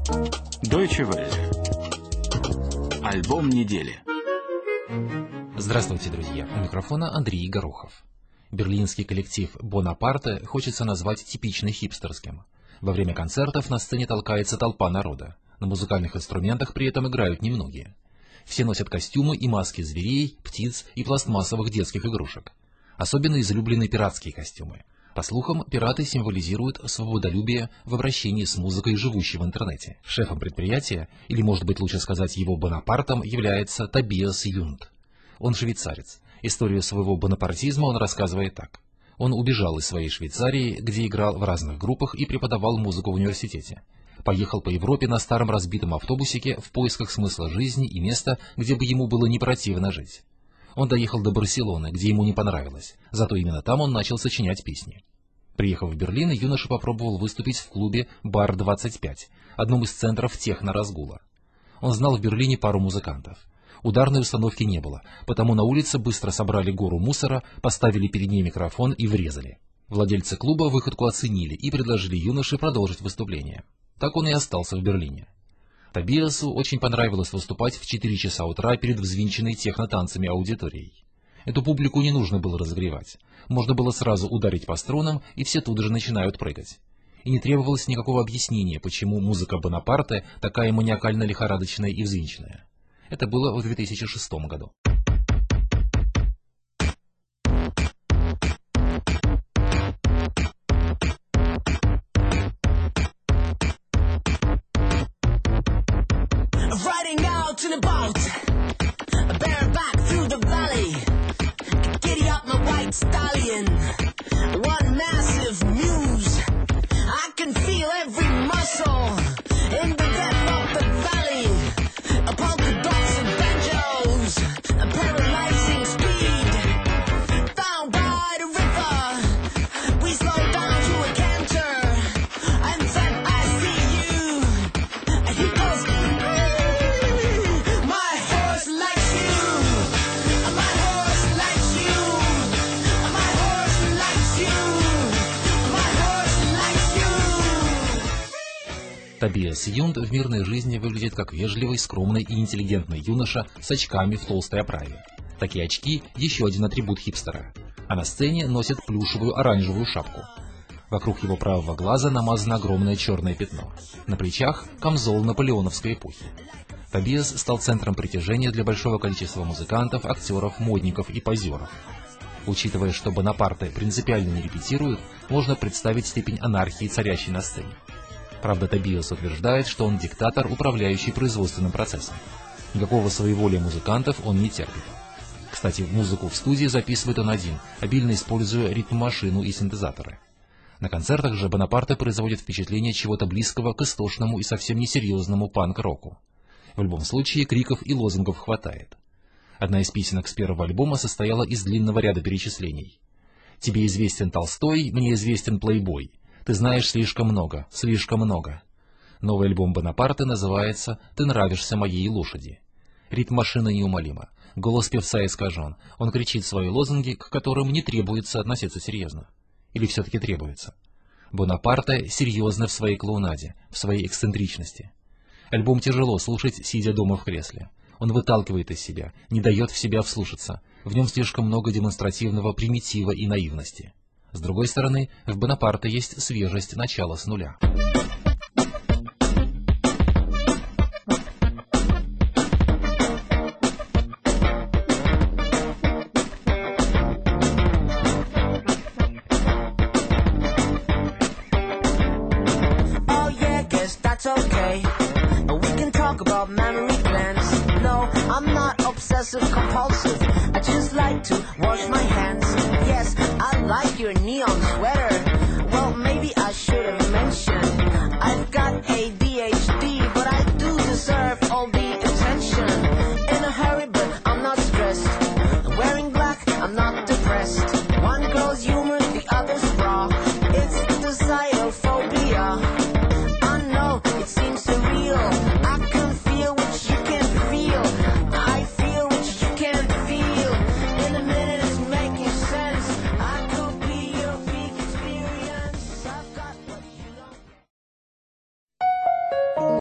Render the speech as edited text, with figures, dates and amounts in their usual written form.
Deutsche Welle. Альбом недели. Здравствуйте, друзья! У микрофона Андрей Горохов. Берлинский коллектив «Бонапарте» хочется назвать типично хипстерским. Во время концертов на сцене толкается толпа народа. На музыкальных инструментах при этом играют немногие. Все носят костюмы и маски зверей, птиц и пластмассовых детских игрушек. Особенно излюблены пиратские костюмы. По слухам, пираты символизируют свободолюбие в обращении с музыкой, живущей в интернете. Шефом предприятия, или, может быть, лучше сказать, его Бонапартом, является Тобиас Юнд. Он швейцарец. Историю своего бонапартизма он рассказывает так. Он убежал из своей Швейцарии, где играл в разных группах и преподавал музыку в университете. Поехал по Европе на старом разбитом автобусике в поисках смысла жизни и места, где бы ему было не противно жить. Он доехал до Барселоны, где ему не понравилось, зато именно там он начал сочинять песни. Приехав в Берлин, юноша попробовал выступить в клубе «Бар-25», одном из центров техно-разгула. Он знал в Берлине пару музыкантов. Ударной установки не было, потому на улице быстро собрали гору мусора, поставили перед ней микрофон и врезали. Владельцы клуба выходку оценили и предложили юноше продолжить выступление. Так он и остался в Берлине. Тобиасу очень понравилось выступать в 4 часа утра перед взвинченной технотанцами аудиторией. Эту публику не нужно было разогревать. Можно было сразу ударить по струнам, и все тут же начинают прыгать. И не требовалось никакого объяснения, почему музыка Бонапарте такая маниакально-лихорадочная и взвинченная. Это было в 2006 году. To the boat, bareback through the valley. Giddy up, my white stallion. One massive muse. I can feel every muscle in the depth of the valley. Polka dots and banjos, a paralyzing speed. Down by the river, we slow down to a canter, and then I see you. And he goes. Тобиас Юнд в мирной жизни выглядит как вежливый, скромный и интеллигентный юноша с очками в толстой оправе. Такие очки – еще один атрибут хипстера. А на сцене носит плюшевую оранжевую шапку. Вокруг его правого глаза намазано огромное черное пятно. На плечах – камзол наполеоновской эпохи. Тобиас стал центром притяжения для большого количества музыкантов, актеров, модников и позеров. Учитывая, что Бонапарте принципиально не репетирует, можно представить степень анархии, царящей на сцене. Правда, Тобиас утверждает, что он диктатор, управляющий производственным процессом. Никакого своеволия музыкантов он не терпит. Кстати, музыку в студии записывает он один, обильно используя ритм-машину и синтезаторы. На концертах же Бонапарте производит впечатление чего-то близкого к истошному и совсем несерьезному панк-року. В любом случае, криков и лозунгов хватает. Одна из песенок с первого альбома состояла из длинного ряда перечислений. «Тебе известен Толстой, мне известен плейбой. Ты знаешь слишком много, слишком много». Новый альбом Бонапарте называется «Ты нравишься моей лошади». Ритм машины неумолима, голос певца искажен, он кричит свои лозунги, к которым не требуется относиться серьезно. Или все-таки требуется? Бонапарте серьезно в своей клоунаде, в своей эксцентричности. Альбом тяжело слушать, сидя дома в кресле. Он выталкивает из себя, не дает в себя вслушаться, в нем слишком много демонстративного примитива и наивности. С другой стороны, в Бонапарте есть свежесть начала с нуля. Oh yeah, guess that's okay. We can talk about memory glands. No, I'm not obsessive compulsive. I just like to wash my